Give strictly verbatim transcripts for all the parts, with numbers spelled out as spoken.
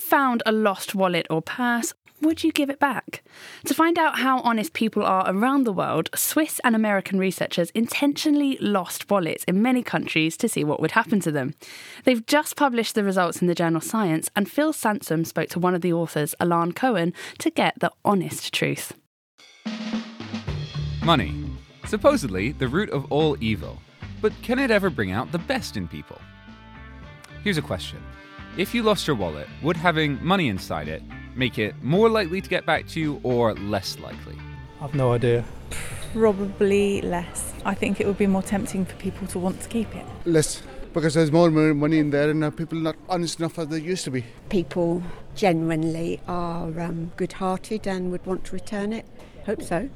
found a lost wallet or purse, would you give it back? To find out how honest people are around the world, Swiss and American researchers intentionally lost wallets in many countries to see what would happen to them. They've just published the results in the journal Science, and Phil Sansom spoke to one of the authors, Alan Cohen, to get the honest truth. Money. Supposedly the root of all evil. But can it ever bring out the best in people? Here's a question. If you lost your wallet, would having money inside it make it more likely to get back to you or less likely? I've no idea. Probably less. I think it would be more tempting for people to want to keep it. Less, because there's more money in there and uh, people are not honest enough as they used to be. People genuinely are um, good-hearted and would want to return it. Hope so.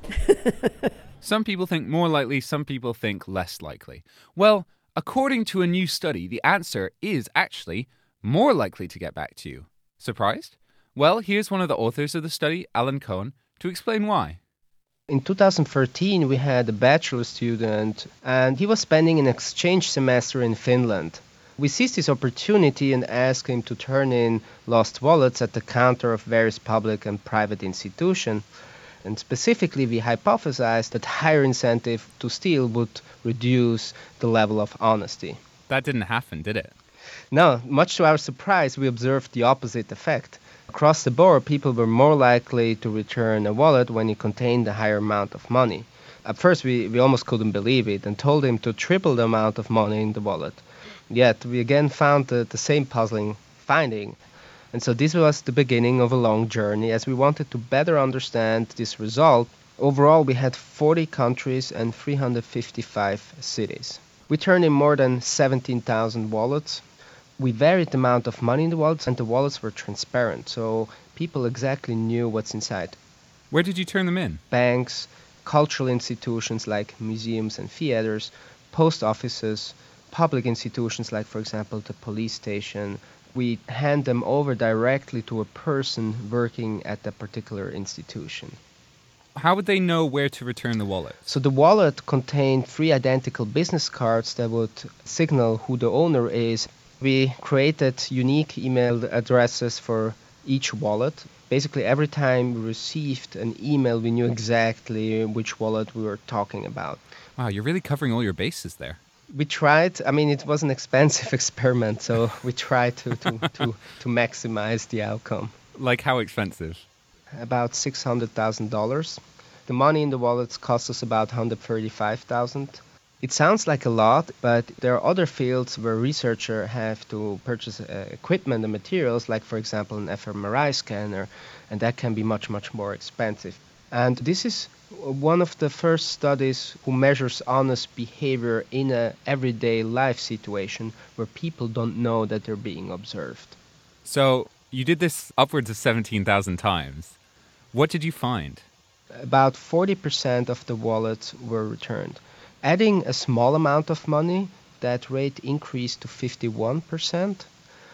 Some people think more likely, some people think less likely. Well, according to a new study, the answer is actually more likely to get back to you. Surprised? Well, here's one of the authors of the study, Alan Cohen, to explain why. In two thousand thirteen, we had a bachelor student, and he was spending an exchange semester in Finland. We seized this opportunity and asked him to turn in lost wallets at the counter of various public and private institutions. And specifically, we hypothesized that higher incentive to steal would reduce the level of honesty. That didn't happen, did it? No, much to our surprise, we observed the opposite effect. Across the board, people were more likely to return a wallet when it contained a higher amount of money. At first, we, we almost couldn't believe it and told him to triple the amount of money in the wallet. Yet, we again found the, the same puzzling finding. And so this was the beginning of a long journey as we wanted to better understand this result. Overall, we had forty countries and three hundred fifty-five cities. We turned in more than seventeen thousand wallets. We varied the amount of money in the wallets, and the wallets were transparent, so people exactly knew what's inside. Where did you turn them in? Banks, cultural institutions like museums and theaters, post offices, public institutions like, for example, the police station. We hand them over directly to a person working at that particular institution. How would they know where to return the wallet? So the wallet contained three identical business cards that would signal who the owner is. We created unique email addresses for each wallet. Basically, every time we received an email, we knew exactly which wallet we were talking about. Wow, you're really covering all your bases there. We tried, I mean, it was an expensive experiment, so we tried to, to, to, to maximize the outcome. Like how expensive? About six hundred thousand dollars. The money in the wallets cost us about one hundred thirty-five thousand dollars. It sounds like a lot, but there are other fields where researchers have to purchase uh, equipment and materials, like, for example, an fMRI scanner, and that can be much, much more expensive. And this is one of the first studies who measures honest behavior in an everyday life situation where people don't know that they're being observed. So you did this upwards of seventeen thousand times. What did you find? About forty percent of the wallets were returned. Adding a small amount of money, that rate increased to fifty-one percent.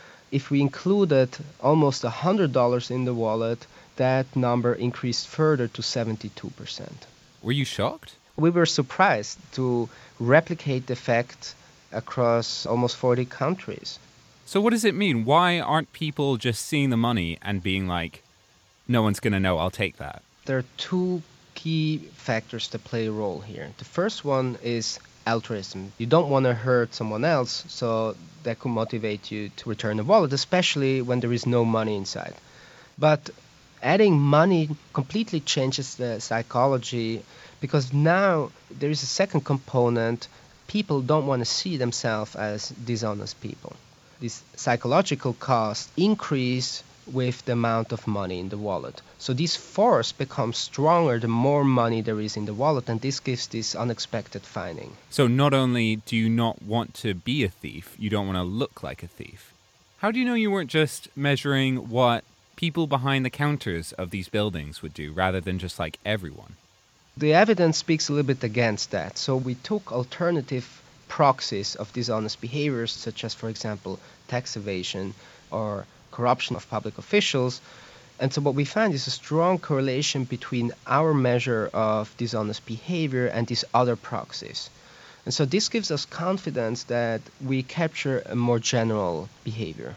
If we included almost one hundred dollars in the wallet, that number increased further to seventy-two percent. Were you shocked? We were surprised to replicate the effect across almost forty countries. So what does it mean? Why aren't people just seeing the money and being like, no one's going to know, I'll take that? There are two key factors that play a role here. The first one is altruism. You don't want to hurt someone else, so that could motivate you to return the wallet, especially when there is no money inside. But adding money completely changes the psychology, because now there is a second component. People don't want to see themselves as dishonest people. This psychological cost increase with the amount of money in the wallet. So this force becomes stronger the more money there is in the wallet, and this gives this unexpected finding. So not only do you not want to be a thief, you don't want to look like a thief. How do you know you weren't just measuring what people behind the counters of these buildings would do, rather than just like everyone? The evidence speaks a little bit against that. So we took alternative proxies of dishonest behaviors, such as, for example, tax evasion or corruption of public officials. And so what we find is a strong correlation between our measure of dishonest behavior and these other proxies. And so this gives us confidence that we capture a more general behavior.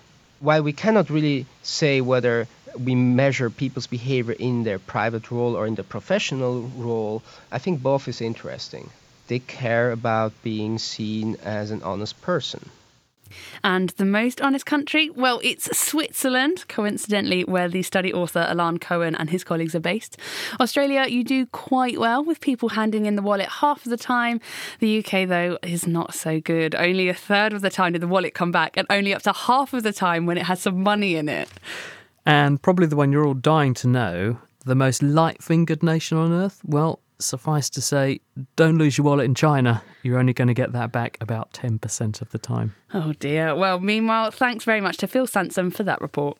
while we cannot really say whether we measure people's behavior in their private role or in the professional role, I think both is interesting. They care about being seen as an honest person. And the most honest country? Well, it's Switzerland, coincidentally, where the study author Alan Cohen and his colleagues are based. Australia, you do quite well with people handing in the wallet half of the time. The U K, though, is not so good. Only a third of the time did the wallet come back, and only up to half of the time when it has some money in it. And probably the one you're all dying to know, the most light-fingered nation on earth? Well, suffice to say, don't lose your wallet in China. You're only going to get that back about ten percent of the time. Oh dear. Well, meanwhile, thanks very much to Phil Sansom for that report.